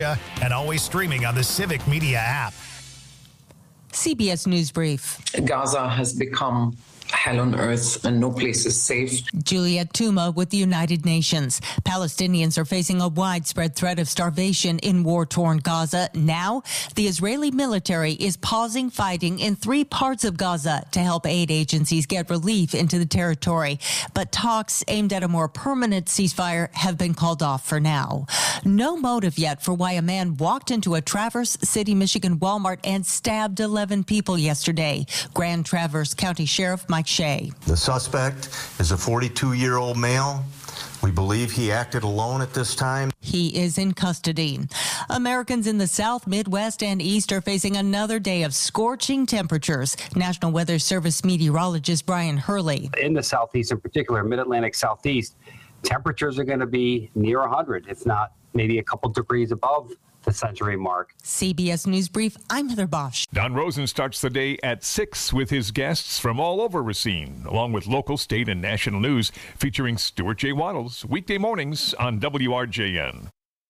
and always streaming on the Civic Media app. CBS News Brief. Gaza has become hell on earth and no place is safe. Juliet Touma with the United Nations. Palestinians are facing a widespread threat of starvation in war-torn Gaza. Now, the Israeli military is pausing fighting in 3 parts of Gaza to help aid agencies get relief into the territory. But talks aimed at a more permanent ceasefire have been called off for now. No motive yet for why a man walked into a Traverse City, Michigan Walmart and stabbed 11 people yesterday. Grand Traverse County Sheriff Mike Shea. The suspect is a 42-year-old male. We believe he acted alone at this time. He is in custody. Americans in the South, Midwest, and East are facing another day of scorching temperatures. National Weather Service meteorologist Brian Hurley. In the Southeast, in particular, Mid-Atlantic Southeast, temperatures are going to be near 100, if not maybe a couple degrees above the century mark. CBS News Brief, I'm Heather Bosch. Don Rosen starts the day at 6 with his guests from all over Racine, along with local, state, and national news, featuring Stuart J. Waddles, weekday mornings on WRJN.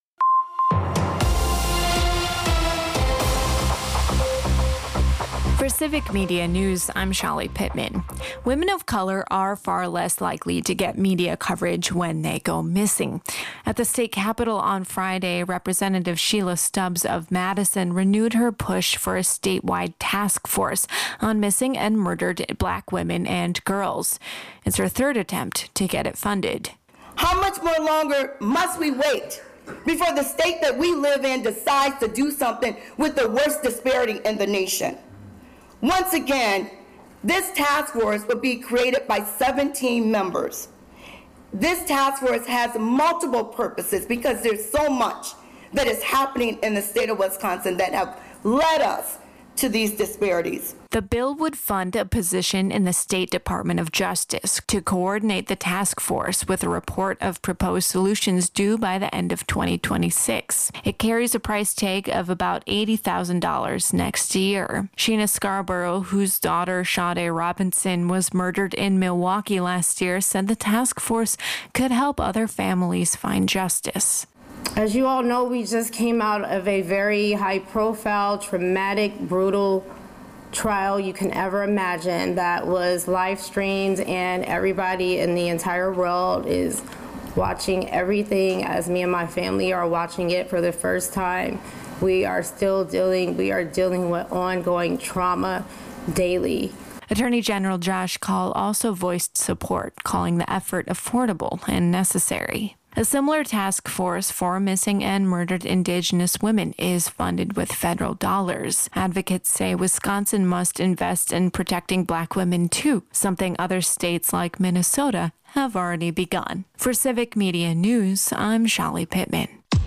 For Civic Media News, I'm Shelly Pittman. Women of color are far less likely to get media coverage when they go missing. At the state capitol on Friday, Representative Sheila Stubbs of Madison renewed her push for a statewide task force on missing and murdered Black women and girls. It's her 3rd attempt to get it funded. How much more longer must we wait before the state that we live in decides to do something with the worst disparity in the nation? Once again, this task force will be created by 17 members. This task force has multiple purposes because there's so much that is happening in the state of Wisconsin that have led us to these disparities. The bill would fund a position in the State Department of Justice to coordinate the task force with a report of proposed solutions due by the end of 2026. It carries a price tag of about $80,000 next year. Sheena Scarborough, whose daughter Sade Robinson was murdered in Milwaukee last year, said the task force could help other families find justice. As you all know, we just came out of a very high-profile, traumatic, brutal trial you can ever imagine that was live-streamed, and everybody in the entire world is watching everything as me and my family are watching it for the first time. We are dealing with ongoing trauma daily. Attorney General Josh Kaul also voiced support, calling the effort affordable and necessary. A similar task force for missing and murdered Indigenous women is funded with federal dollars. Advocates say Wisconsin must invest in protecting Black women too, something other states like Minnesota have already begun. For Civic Media News, I'm Shelly Pittman.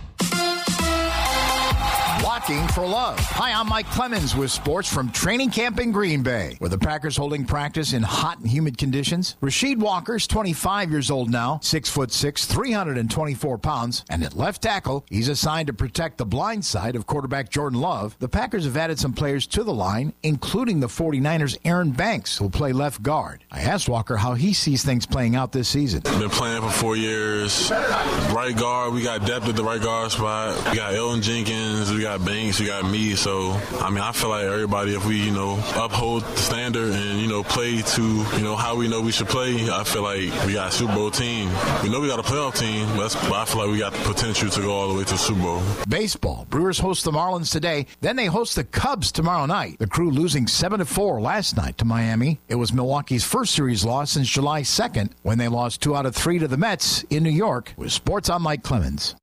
Blocking for Love. Hi, I'm Mike Clemens with sports from training camp in Green Bay, where the Packers holding practice in hot and humid conditions. Rasheed Walker's 25 years old now, 6'6", 324 pounds, and at left tackle, he's assigned to protect the blind side of quarterback Jordan Love. The Packers have added some players to the line, including the 49ers' Aaron Banks, who'll play left guard. I asked Walker how he sees things playing out this season. Been playing for 4 years. Right guard, we got depth at the right guard spot. We got Elton Jenkins, we got Banks, we got me. So, I feel like everybody, if we, uphold the standard and, play to, how we know we should play, I feel like we got a Super Bowl team. We know we got a playoff team, but I feel like we got the potential to go all the way to the Super Bowl. Baseball. Brewers host the Marlins today. Then they host the Cubs tomorrow night. The Crew losing 7-4 last night to Miami. It was Milwaukee's first series loss since July 2nd when they lost 2 out of 3 to the Mets in New York. With sports, I'm Mike Clemens.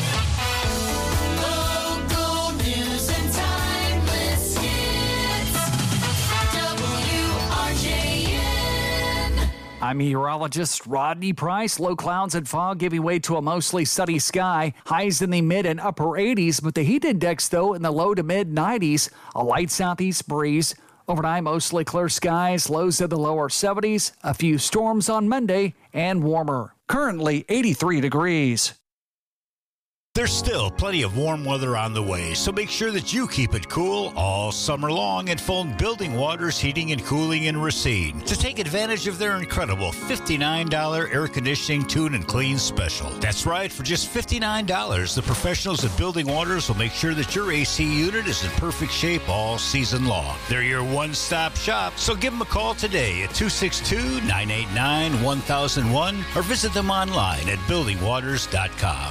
I'm meteorologist Rodney Price. Low clouds and fog giving way to a mostly sunny sky. Highs in the mid and upper 80s, but the heat index, though, in the low to mid 90s. A light southeast breeze. Overnight, mostly clear skies. Lows in the lower 70s. A few storms on Monday and warmer. Currently 83 degrees. There's still plenty of warm weather on the way, so make sure that you keep it cool all summer long and phone Building Waters Heating and Cooling in Racine to take advantage of their incredible $59 air conditioning tune and clean special. That's right, for just $59, the professionals at Building Waters will make sure that your AC unit is in perfect shape all season long. They're your one-stop shop, so give them a call today at 262-989-1001 or visit them online at buildingwaters.com.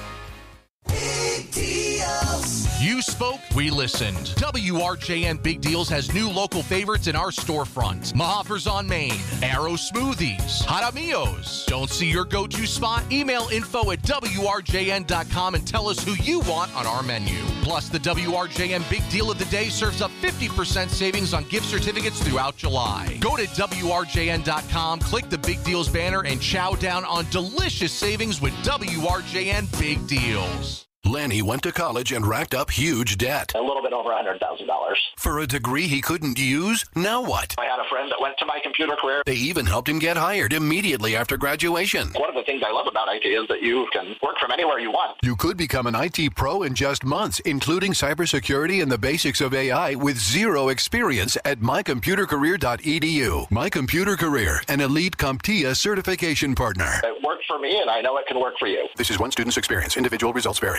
You spoke, we listened. WRJN Big Deals has new local favorites in our storefront. Mahafers on Main, Arrow Smoothies, Jaramillos. Don't see your go-to spot? Email info@WRJN.com and tell us who you want on our menu. Plus, the WRJN Big Deal of the Day serves up 50% savings on gift certificates throughout July. Go to WRJN.com, click the Big Deals banner, and chow down on delicious savings with WRJN Big Deals. Lanny went to college and racked up huge debt. A little bit over $100,000. For a degree he couldn't use? Now what? I had a friend that went to My Computer Career. They even helped him get hired immediately after graduation. One of the things I love about IT is that you can work from anywhere you want. You could become an IT pro in just months, including cybersecurity and the basics of AI with zero experience at mycomputercareer.edu. My Computer Career, an elite CompTIA certification partner. It worked for me, and I know it can work for you. This is one student's experience. Individual results vary.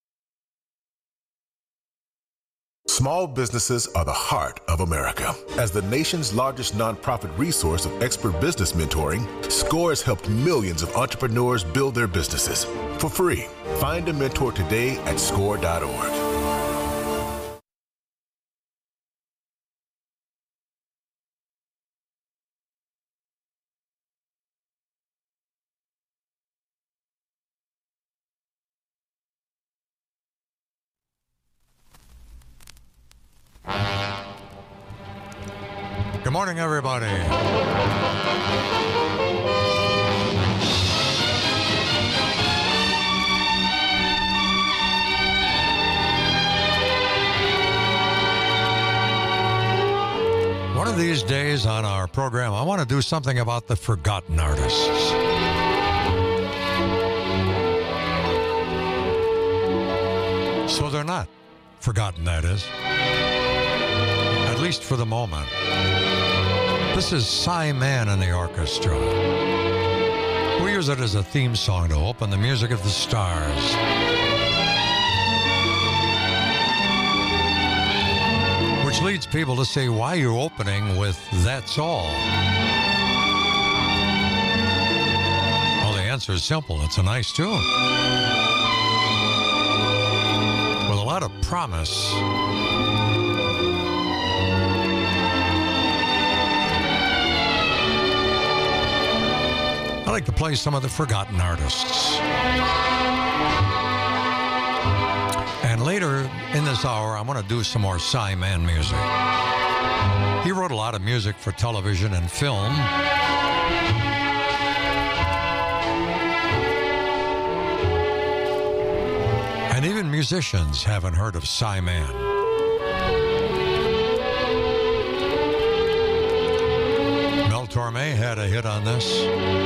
Small businesses are the heart of America. As the nation's largest nonprofit resource of expert business mentoring, SCORE has helped millions of entrepreneurs build their businesses for free. Find a mentor today at SCORE.org. Good morning, everybody. One of these days on our program, I want to do something about the forgotten artists. So they're not forgotten, that is. At least for the moment. This is Cy Mann and the Orchestra. We use it as a theme song to open the Music of the Stars. Which leads people to say, why are you opening with That's All? Well, the answer is simple. It's a nice tune. With a lot of promise. I like to play some of the forgotten artists. And later in this hour, I'm going to do some more Cy Mann music. He wrote a lot of music for television and film. And even musicians haven't heard of Cy Mann. Mel Torme had a hit on this.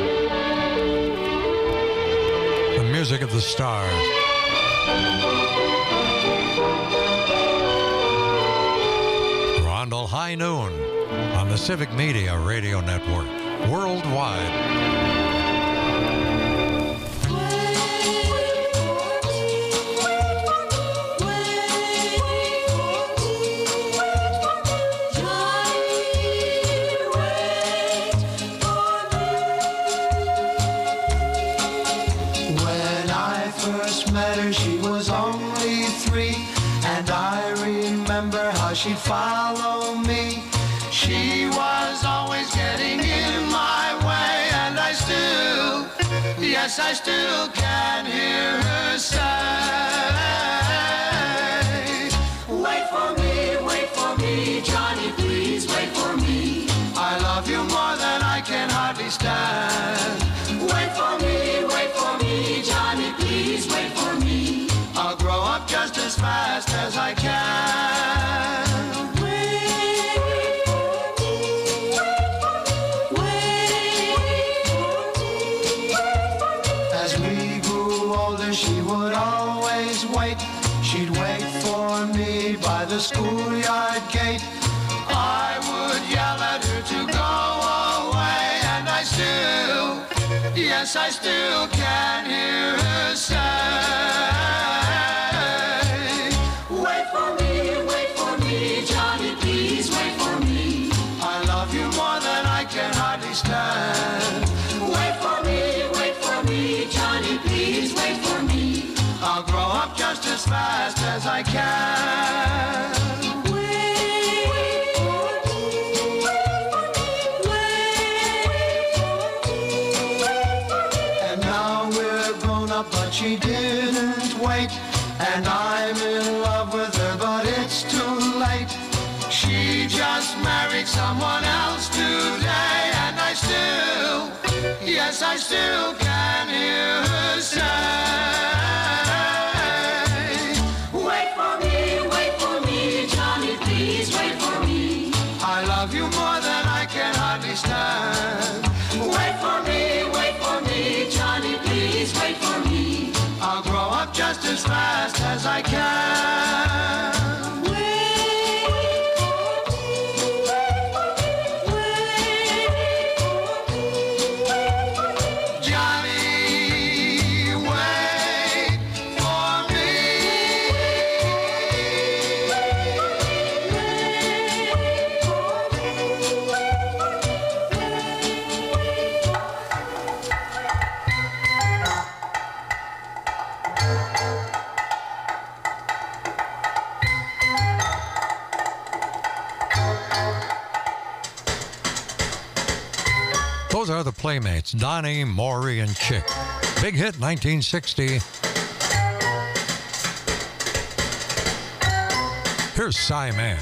The Music of the Stars. Rondell High Noon on the Civic Media Radio Network, worldwide. She'd follow me. She was always getting in my way, and I still, yes, I still can hear her say, wait for me, Johnny, please wait for me. I love you more than I can hardly stand. Wait for me, Johnny, please wait for me. I'll grow up just as fast as I can. She would always wait for me by the schoolyard gate. I would yell at her to go away, and I still, yes, I still can hear her say, wait for me, Johnny, please wait for me. I love you more than I can hardly stand. Wait for me, Johnny, please wait for me. I'll grow up just as fast as I can. But she didn't wait, and I'm in love with her, but it's too late. She just married someone else today, and I still, yes, I still can hear her say, wait for me, Johnny, please wait for me. I love you more than I can hardly stand. Wait for me, Johnny, please wait for me. I'll grow up just as fast as I can. Johnny, wait for me. Those are the Playmates, Donnie, Maury, and Chick. Big hit 1960. Here's Cy Man.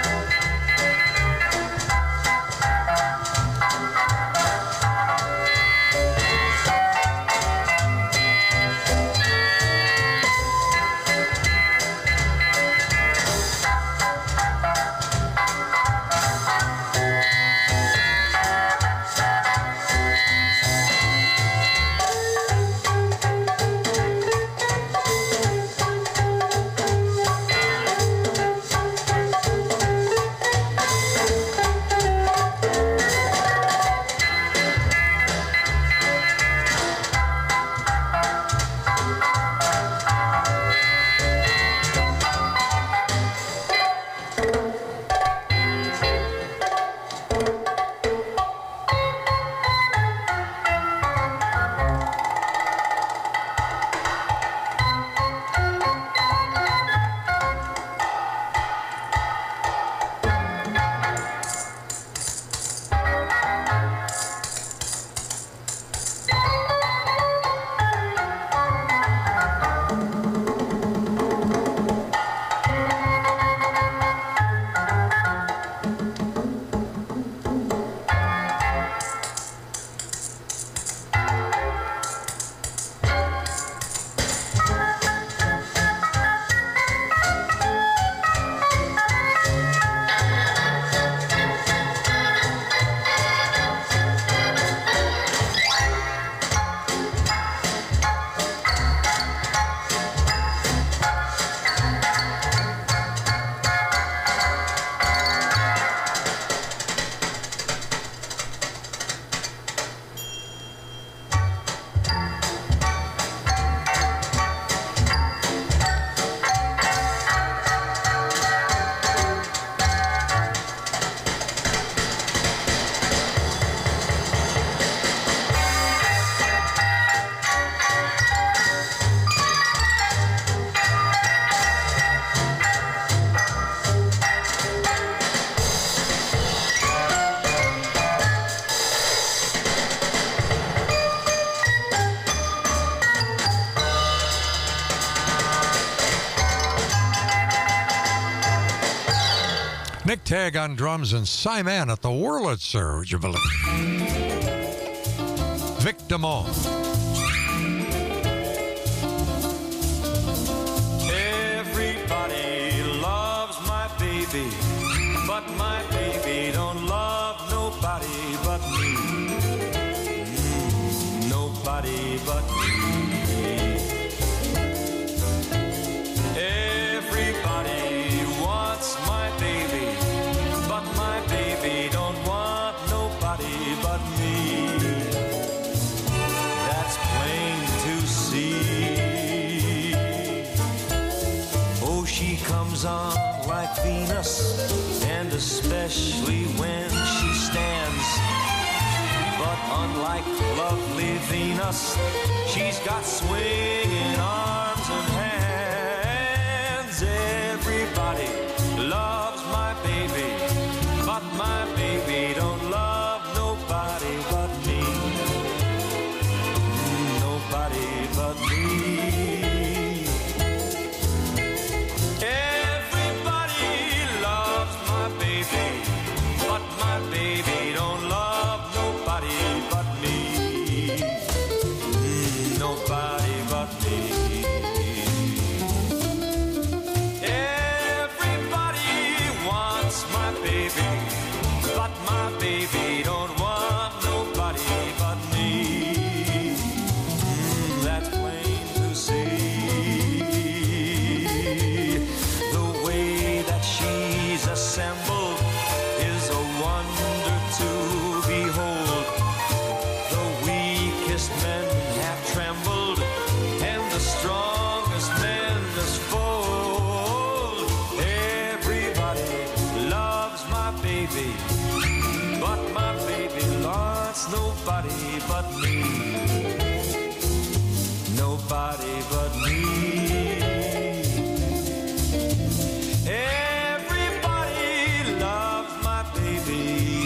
Nick Tagg on drums and Cy Man at the Wurlitzer, would you believe? Vic Damone. Everybody loves my baby, but my baby don't love nobody but me. Nobody but me. comes on like Venus, and especially when she stands. But unlike lovely Venus, she's got swinging arms and hands. Everybody loves my baby, but my baby don't love nobody but me. Nobody but me. Nobody but me. Nobody but me. Everybody loves my baby.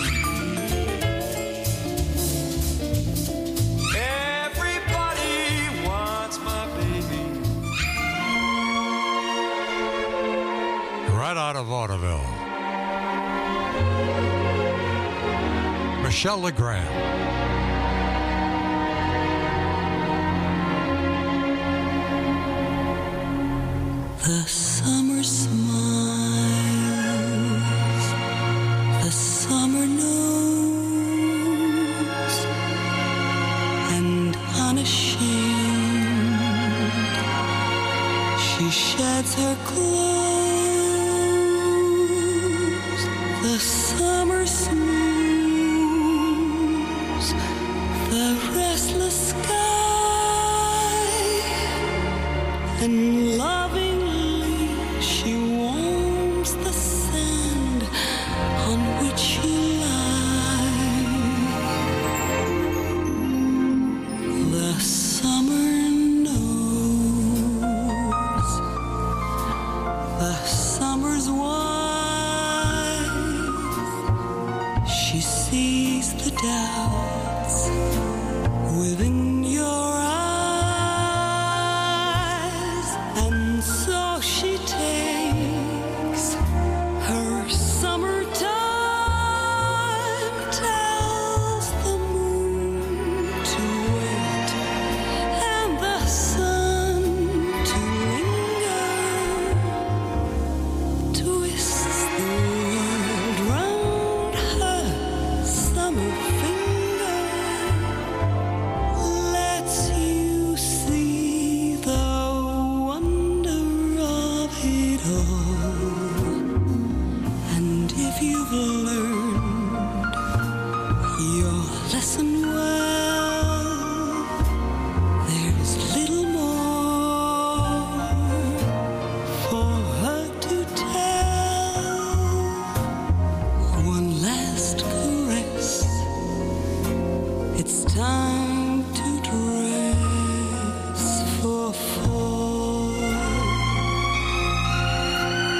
Everybody wants my baby. Right out of vaudeville, Michelle LeGrand. The summer smiles, the summer knows, and unashamed she sheds her clothes. The summer smooths the restless sky, and loving she warms the sand on which you lie. The summer knows, the summer's wise. She sees the doubts within your eyes, and so she takes her summertime, tells the moon to wait and the sun to linger, twists the world round her summer finger, lets you see the wonder of it all. And if you've learned your lesson well, there's little more for her to tell. One last caress, it's time to dress for fall.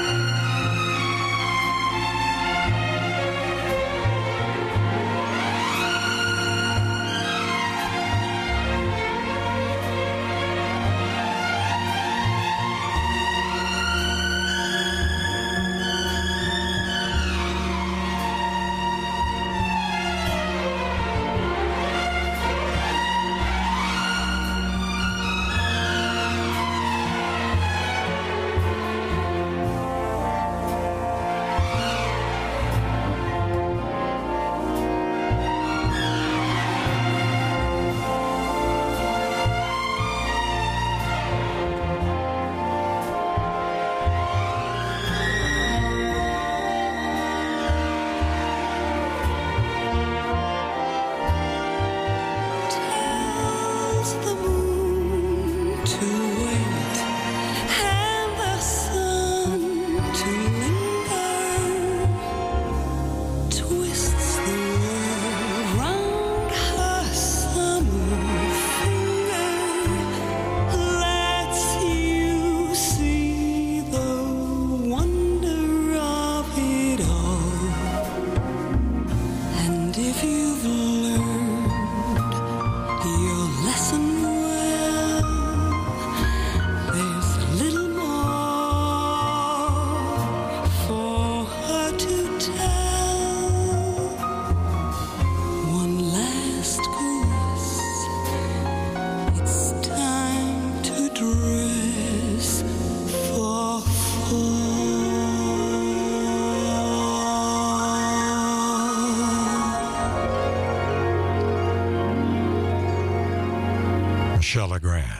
Michelle Legrand.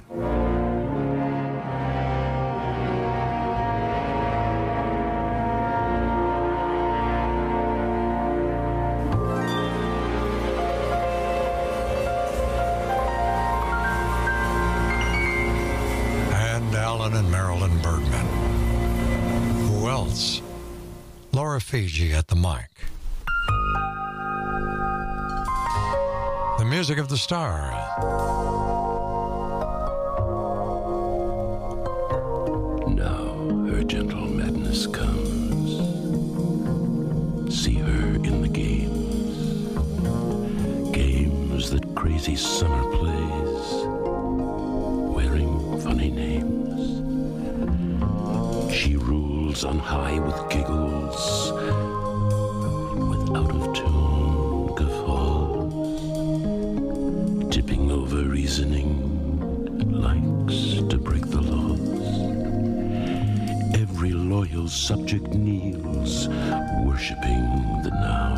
And Marilyn Bergman. Who else? Laura Fiji at the mic. The music of the stars. Now her gentle madness comes. See her in the games. Games that crazy summer plays. Wearing funny names. She rules on high with giggles, with out-of-tune guffaws, tipping over reasoning, likes to break the laws. Every loyal subject kneels, worshipping the now.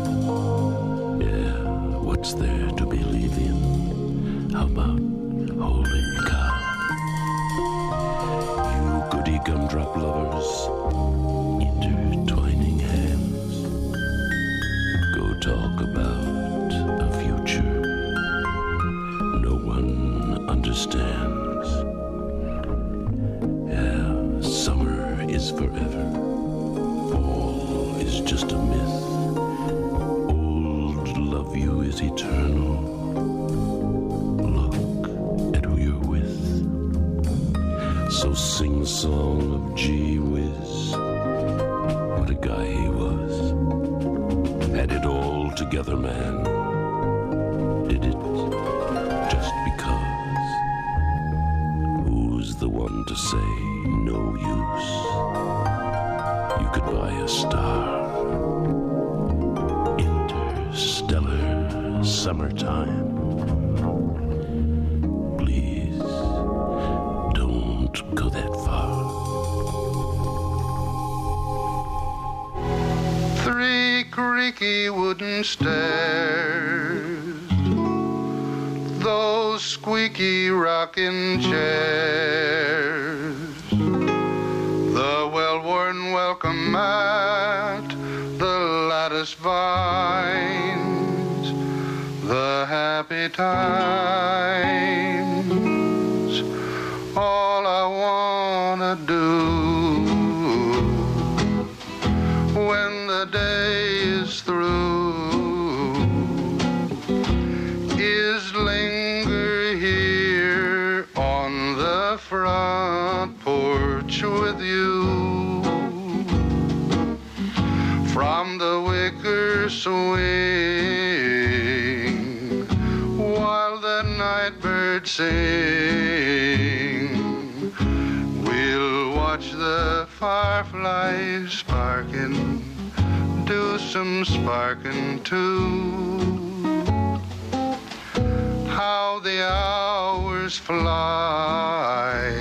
Yeah, what's there to believe in? How about holy cow? Goody gumdrop lovers, intertwining hands, go talk about a future no one understands. Yeah, summer is forever, fall is just a myth, old love you is eternal. So sing a song of gee whiz. What a guy he was. Had it all together, man. Did it just because. Who's the one to say no use? You could buy a star. Interstellar summertime. Go that far. 3 creaky wooden stairs, those squeaky rocking chairs, the well-worn welcome mat, the lattice vines, the happy times, all I wanna do when the day is through is linger here on the front porch with you. From the wicker swing while the night birds sing, we'll watch the fireflies sparking, do some sparking too. How the hours fly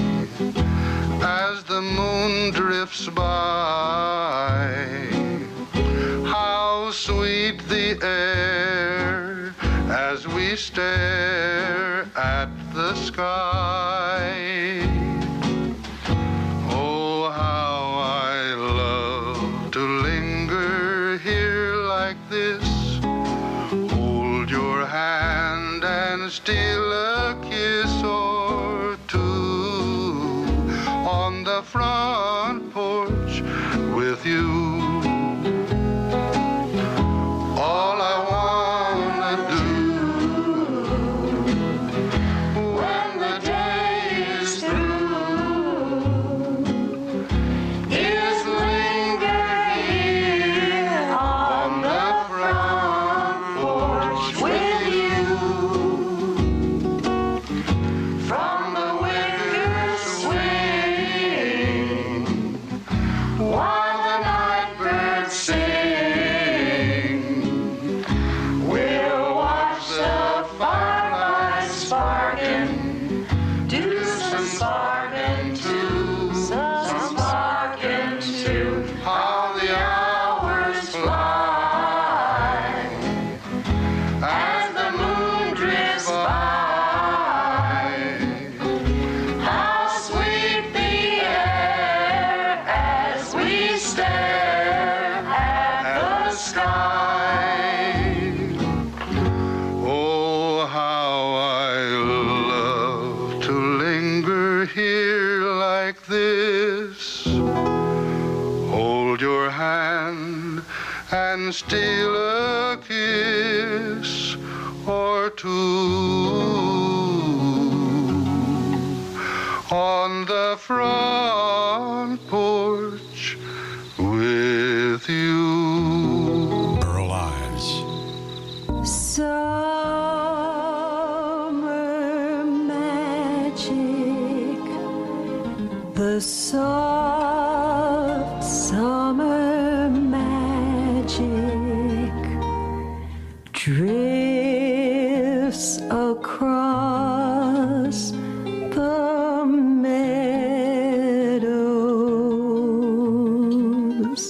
as the moon drifts by. How sweet the air as we stare at the sky. Oh, how I love to linger here like this, hold your hand and steal a kiss or two on the front porch with you. All I wanna do when the day is through is linger here on the front porch with you. and steal a kiss or two on the front porch with you. Burl Ives. Summer magic, the soft summer magic drifts across the meadows.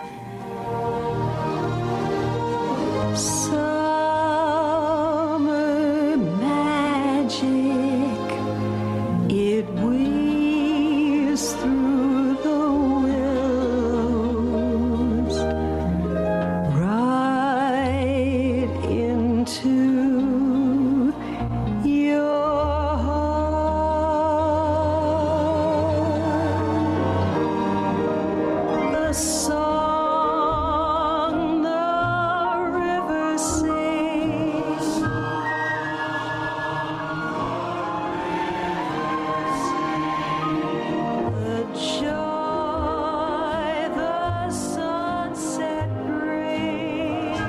Summer magic, it weaves through the willows right into your heart. The song the river sings, the joy the sunset brings.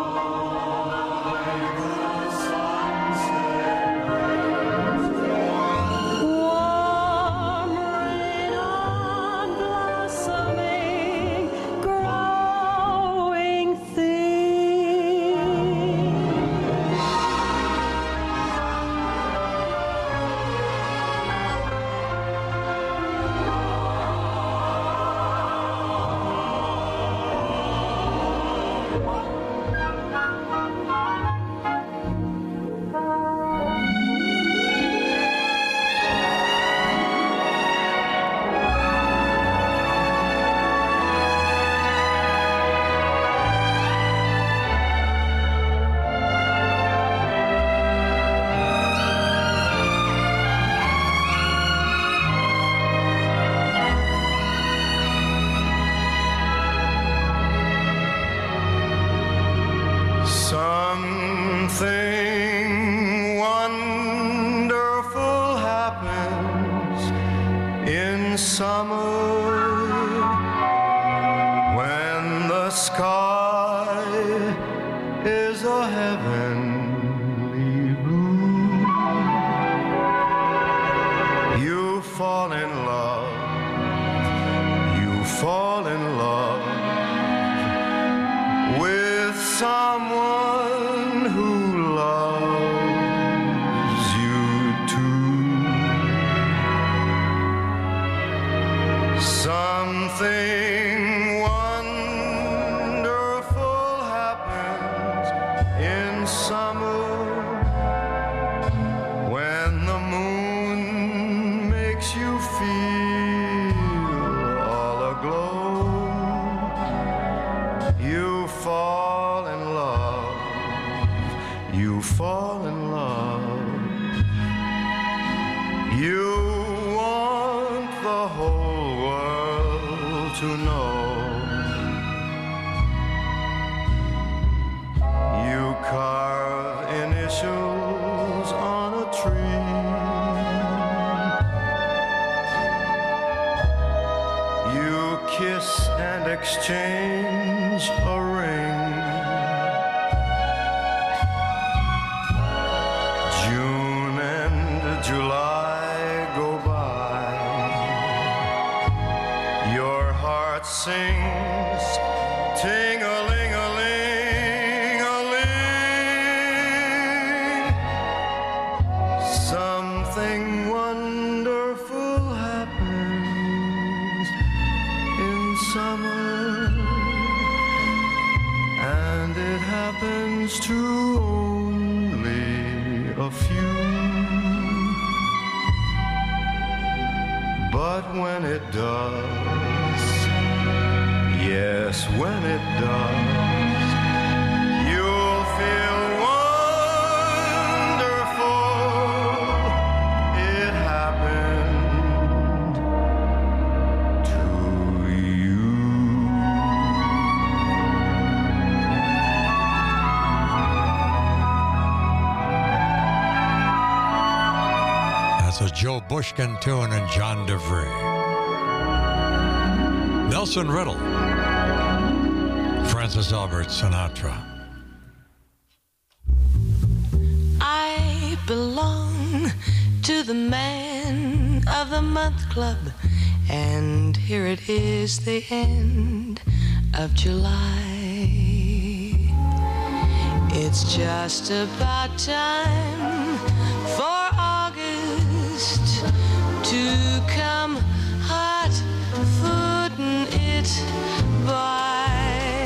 Warm rain on blossoming, growing Something wonderful happens in summer when the sky is a heavenly blue. You fall in love, you fall in love with someone who loves you too. Something wonderful happens in summer when the moon makes you feel all aglow. You fall in love, you fall in love. You want the whole world to know. You carve initials on a tree. You kiss and exchange a ring. June and July go by. Your heart sings ting-a-ling-a-ling-a-ling. Something wonderful happens in summer, and it happens to only a few. But when it does, yes, when it does, you'll feel wonderful. It happened to you. was Joe Bushkin-Toon and John DeVry. Nelson Riddle, Francis Albert Sinatra. I belong to the Man of the Month Club, and here it is, the end of July. It's just about time for August to come hot-footing it by.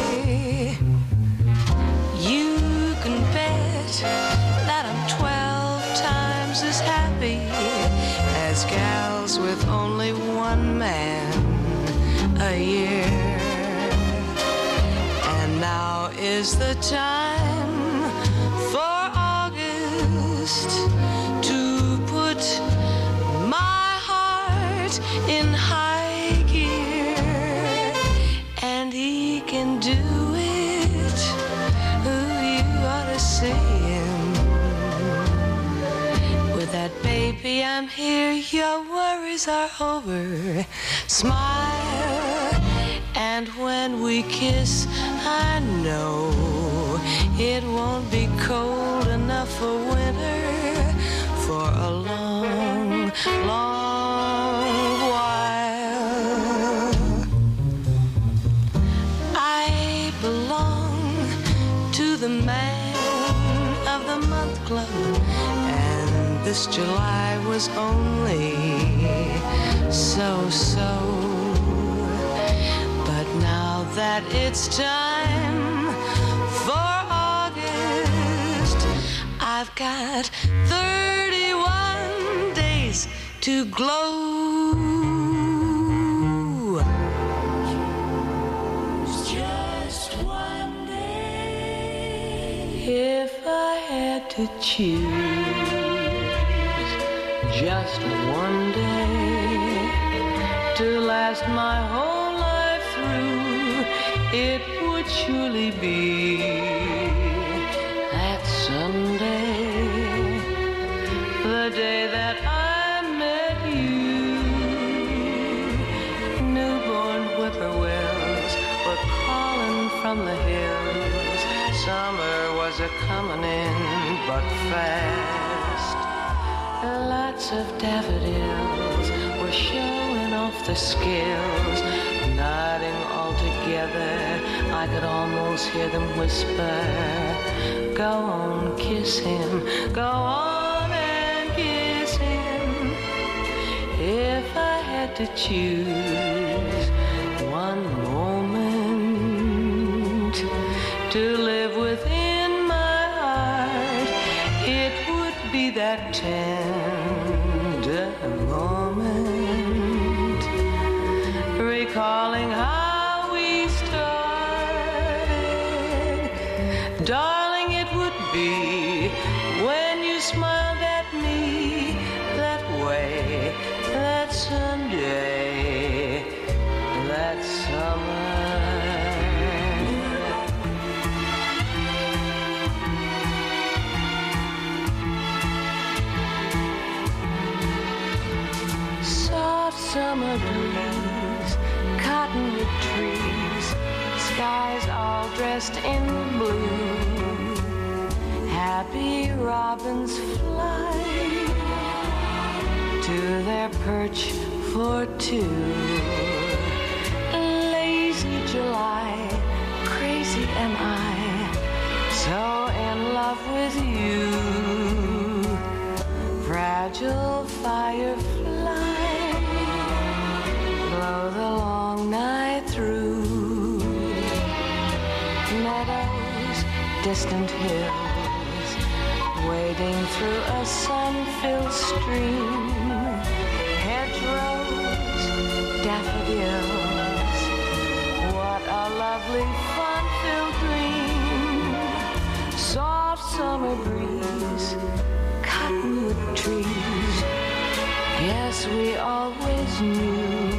You can bet that I'm 12 times as happy as gals with only one man a year. And now is the time for August to put my heart in high gear, and he can do it. Ooh, you ought to see him. With that baby, I'm here, your worries are over. Smile, and when we kiss, I know it won't be cold enough for winter for a long, long while. I belong to the Man of the Month Club, and this July was only so-so. But now that it's time for August, I've got 31 days to glow. Just one day. If I had to choose just one day to last my whole life through, it would surely be that Sunday, the day that I met you. Newborn whippoorwills were calling from the hills. Summer was a-comin' in, but fast. Lots of daffodils were showing off the skills. Nodding all together, I could almost hear them whisper, go on, kiss him, go on and kiss him. If I had to choose one moment to live within my heart, it would be that tender moment, recalling how we started. Darling, it would be when you smiled at me that way, that Sunday, that summer. Soft summer breeze, cottonwood trees, skies all dressed in blue. Happy robins fly to their perch for two. Lazy July, crazy am I, so in love with you. Fragile firefly, blow the long night through. Meadows, distant hills, wading through a sun-filled stream. Hedgerows, daffodils, what a lovely fun-filled dream. Soft summer breeze, cottonwood trees, yes, we always knew.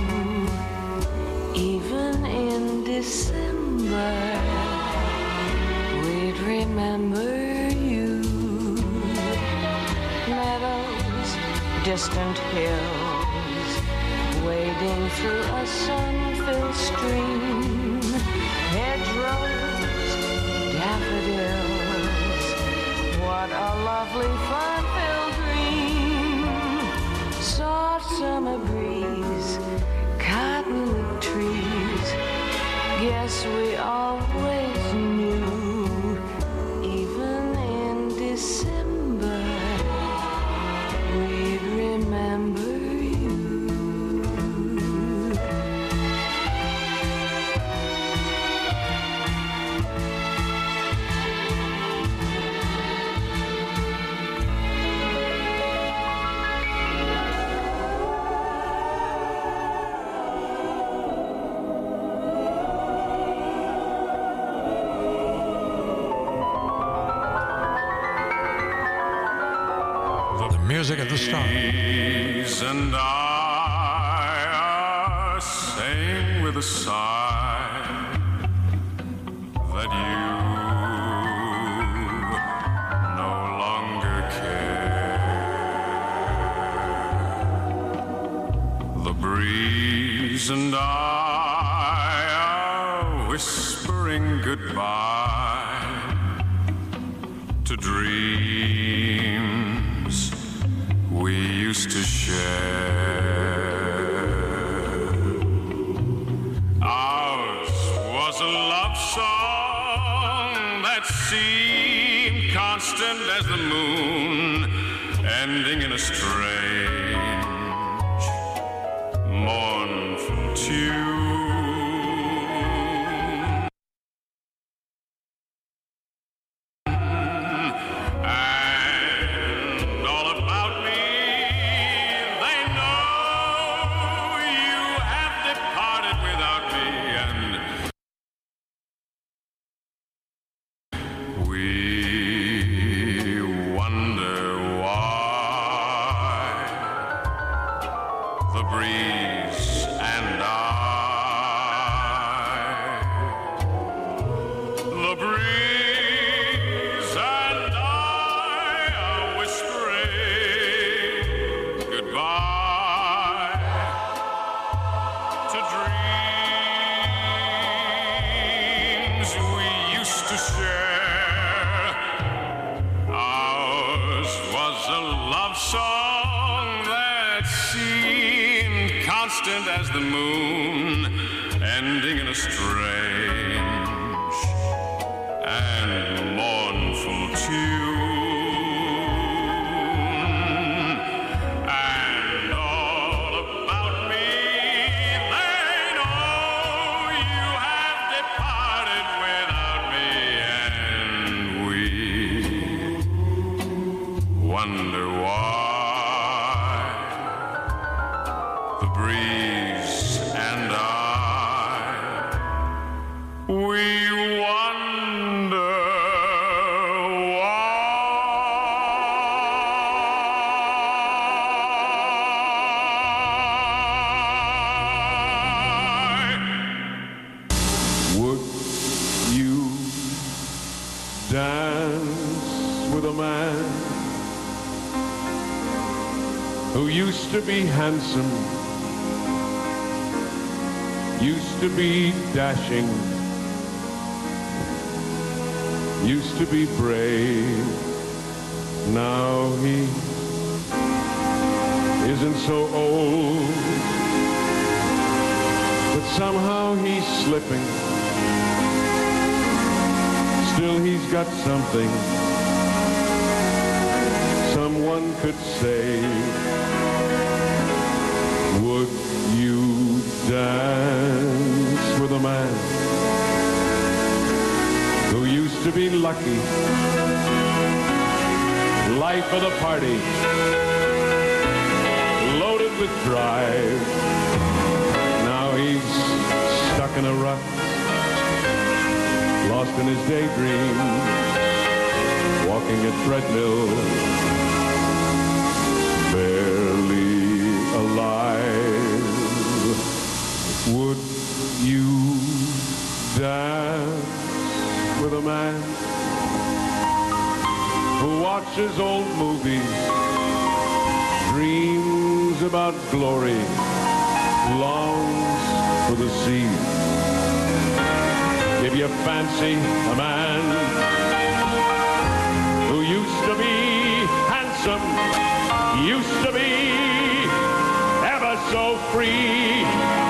Even in December, we'd remember you. Meadows, distant hills, wading through a sun-filled stream, hedgerows, daffodils, what a lovely fun-filled dream. Soft summer breeze, cottonwood trees, guess we always knew, even in December, we'd remember you. Music of the stars. And I are saying with a sigh that you no longer care. The breeze and I are whispering goodbye to dreams we used to share. Ours was a love song that seemed constant as the moon, ending in a strange, mournful tune. As the moon, ending in a strange and mournful tune. And all about me, they know you have departed without me, and we wonder why. The breeze and I, we wonder why. Would you dance with a man who used to be handsome, used to be dashing, used to be brave? Now he isn't so old, but somehow he's slipping. Still he's got something someone could save. Would you dance with a man who used to be lucky, life of the party, loaded with drive? Now he's stuck in a rut, lost in his daydream, walking a treadmill, barely alive. Would you dance with a man who watches old movies, dreams about glory, longs for the sea. If you fancy a man who used to be handsome, used to be ever so free,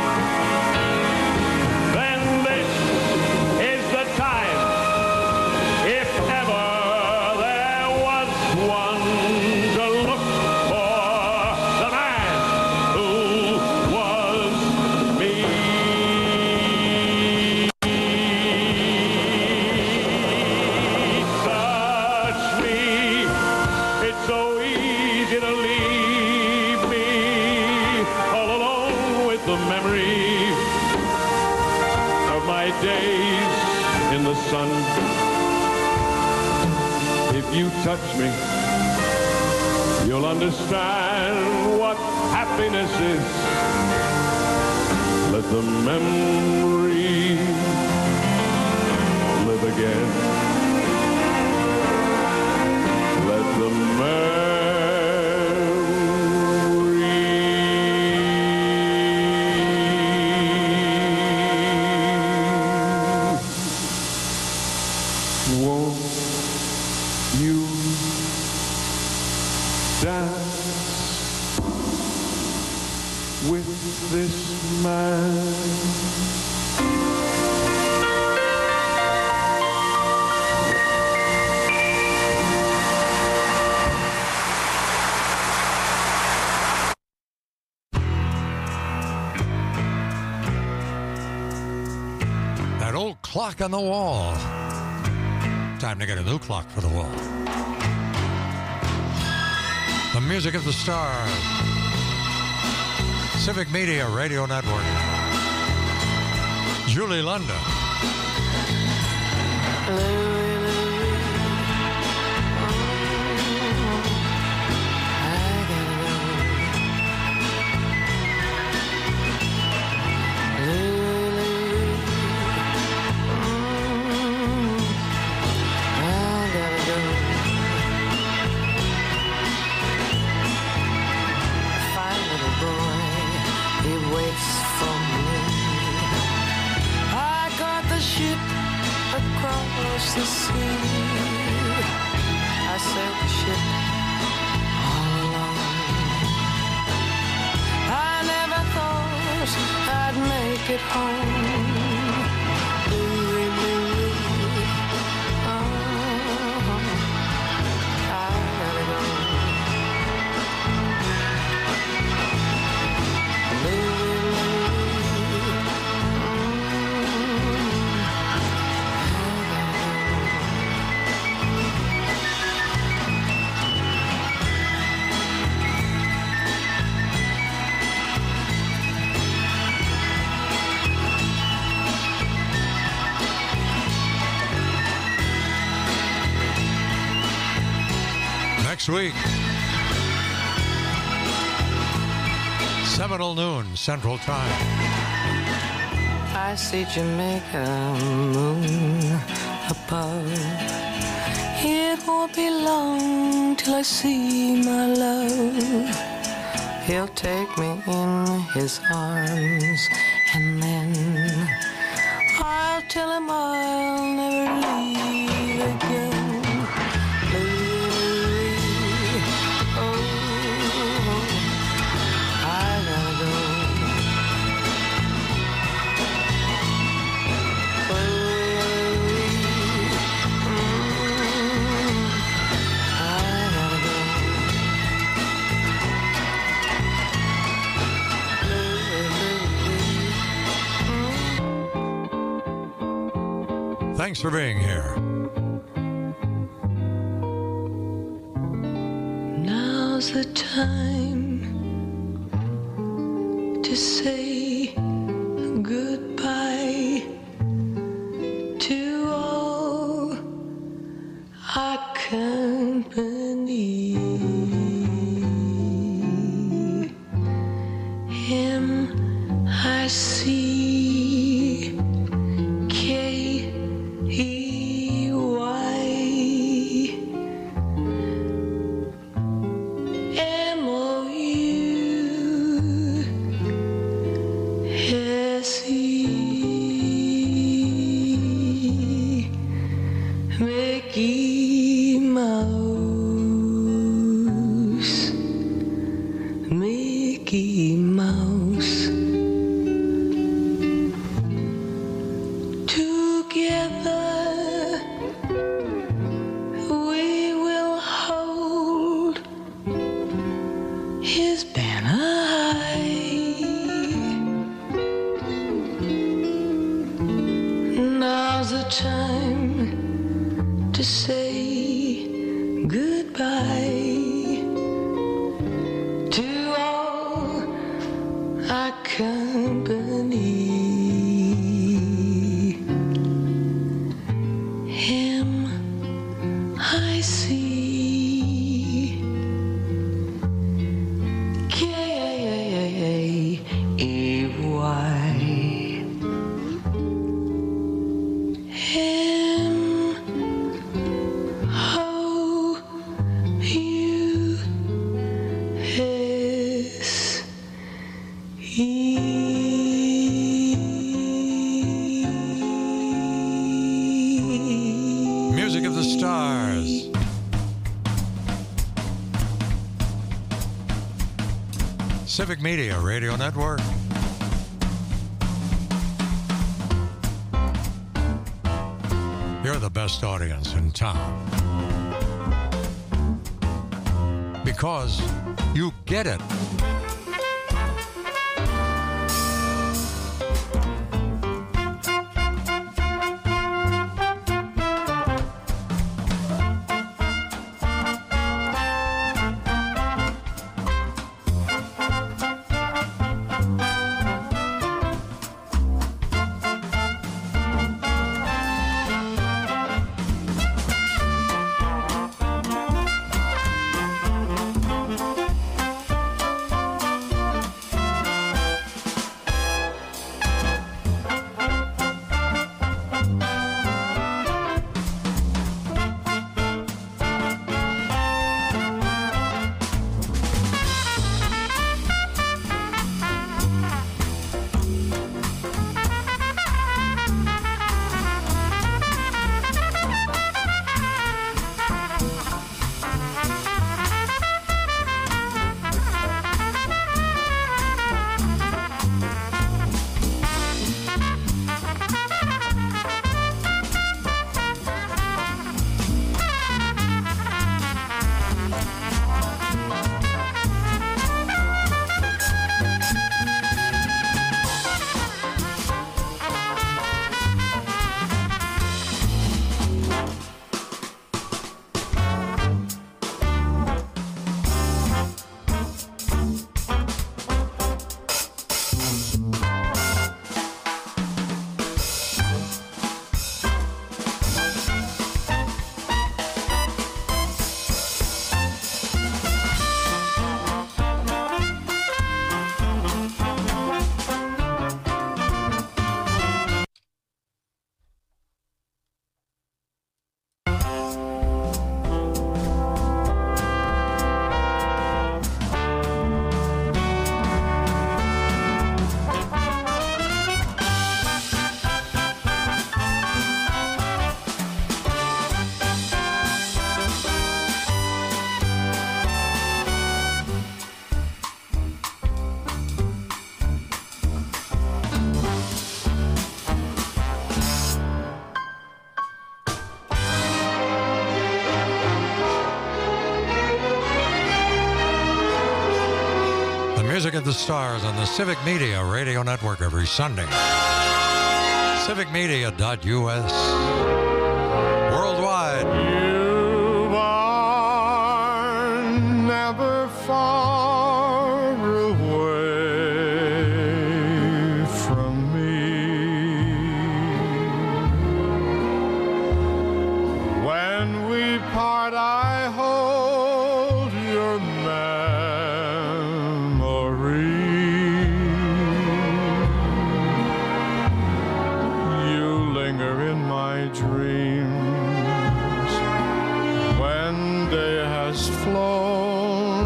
then this is the time, if ever there was one, to look for the man who was me. Touch me, it's so easy to leave me all alone with the memory of my days in the sun. If you touch me, you'll understand what happiness is. Let the memory live again. Let the won't you dance with this man? That old clock on the wall. Time to get a new clock for the wall. The music of the stars. Civic Media Radio Network. Julie London. Across the sea, I sailed the ship all alone. I never thought I'd make it home. Louie, Louie, oh, I gotta go. Louie, Next week, 7:00 Central Time. I see Jamaica moon above. It won't be long till I see my love. He'll take me in his arms, and then I'll tell him I'll never leave again. Thanks for being here. Now's the time to say goodbye to all our company. Him I see. K-E-Y now's the time to say goodbye to all our company. Him I see, K-A-A-A-A-Y. Him, oh, you, his, Music of the Stars. Civic Media Radio Network. You're the best audience in town. Because you get it. Music of the Stars on the Civic Media Radio Network every Sunday. CivicMedia.us. Worldwide. You are never far away from me. When we part, I hold your dreams when day has flown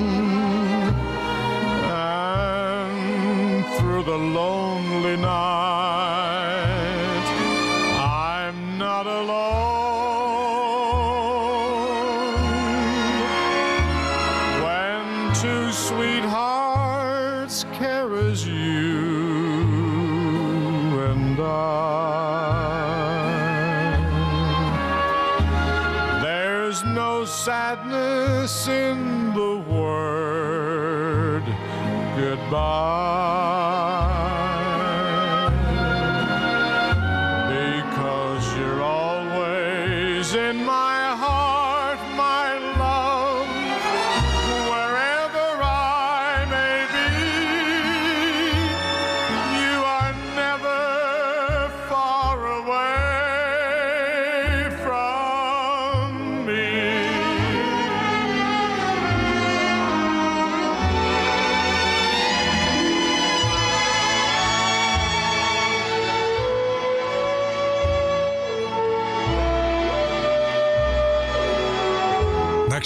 and through the lonely night I'm not alone. When two sweethearts care as you and there's no sadness in the word goodbye, because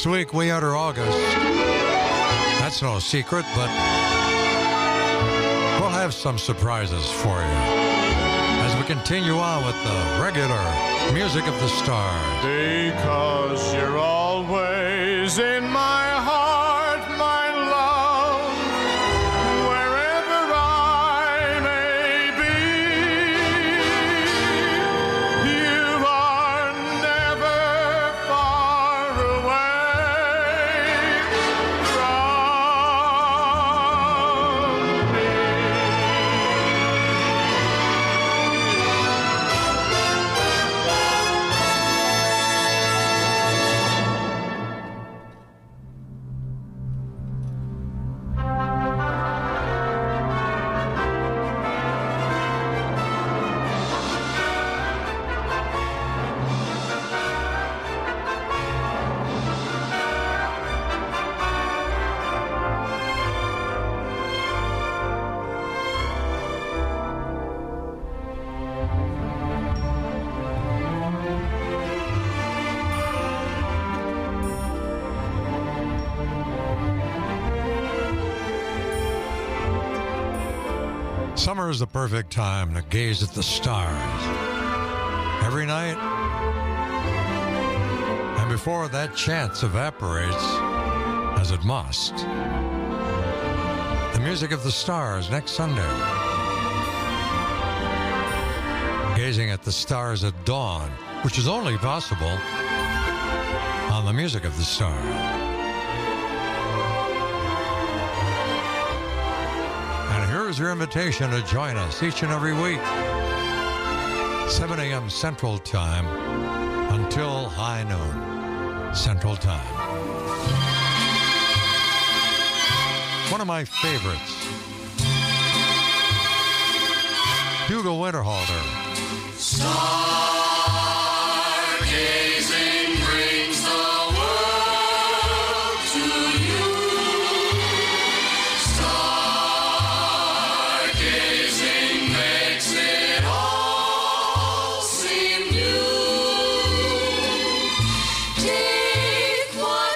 Next week, we enter August. That's no secret, but we'll have some surprises for you as we continue on with the regular Music of the Stars. Because you're always in my heart, my love, wherever I may be. You are never far away from me. Summer is the perfect time to gaze at the stars. Every night, and before that chance evaporates, as it must, the Music of the Stars next Sunday. Gazing at the stars at dawn, which is only possible on the Music of the Stars. Here's your invitation to join us each and every week, 7 a.m. Central Time until high noon Central Time. One of my favorites, Hugo Winterhalter. Stargazing brings the world to you. Stargazing makes it all seem new. Take what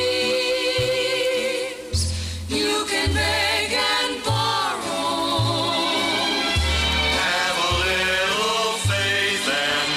dreams you can beg and borrow. Have a little faith and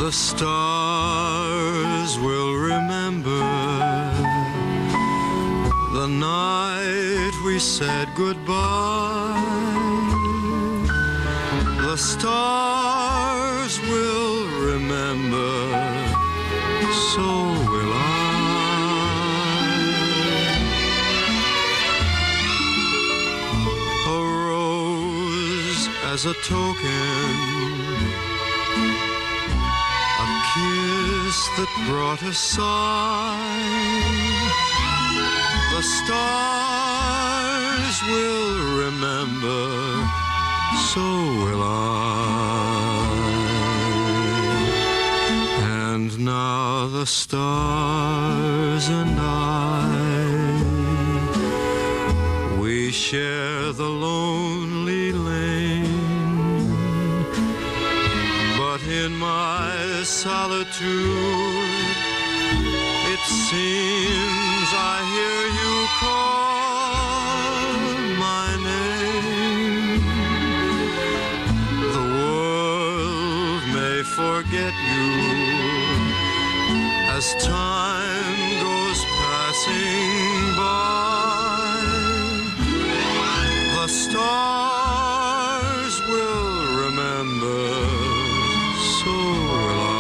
The stars will remember the night we said goodbye. The stars will remember, so will I. A rose as a token, a kiss that brought a sigh. The stars will remember, so will I. And now the stars and I, we share the lonely lane. But in my solitude, it seems I hear you call my name. The world may forget you as time goes passing by. The stars will remember, so will I.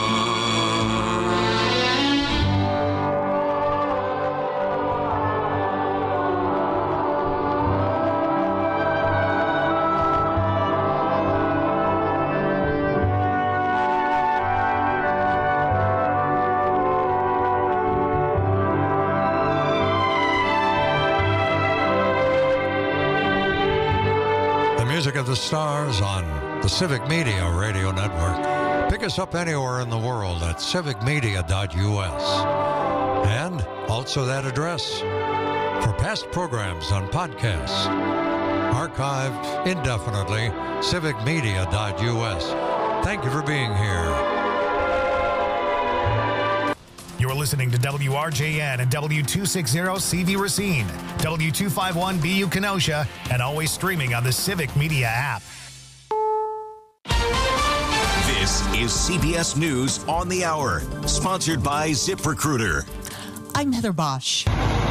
Music of the Stars on the Civic Media Radio Network. Pick us up anywhere in the world at civicmedia.us. And also that address for past programs on podcasts. Archived indefinitely, civicmedia.us. Thank you for being here. You're listening to WRJN and W260CV Racine, W251BU Kenosha, and always streaming on the Civic Media app. This is CBS News on the Hour, sponsored by ZipRecruiter. I'm Heather Bosch.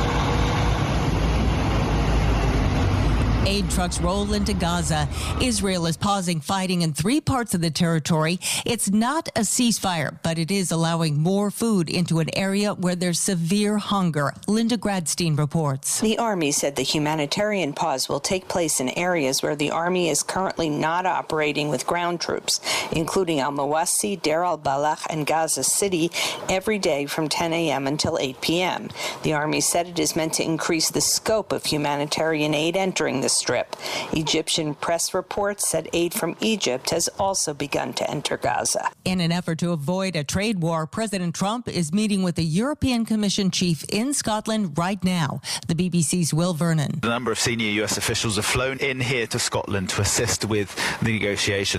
Aid trucks roll into Gaza. Israel is pausing fighting in 3 parts of the territory. It's not a ceasefire, but it is allowing more food into an area where there's severe hunger. Linda Gradstein reports. The Army said the humanitarian pause will take place in areas where the Army is currently not operating with ground troops, including Al-Mawasi, Deir al-Balah, and Gaza City, every day from 10 a.m. until 8 p.m. The Army said it is meant to increase the scope of humanitarian aid entering the Strip. Egyptian press reports said aid from Egypt has also begun to enter Gaza. In an effort to avoid a trade war, President Trump is meeting with the European Commission chief in Scotland right now. The BBC's Will Vernon. A number of senior U.S. officials have flown in here to Scotland to assist with the negotiations.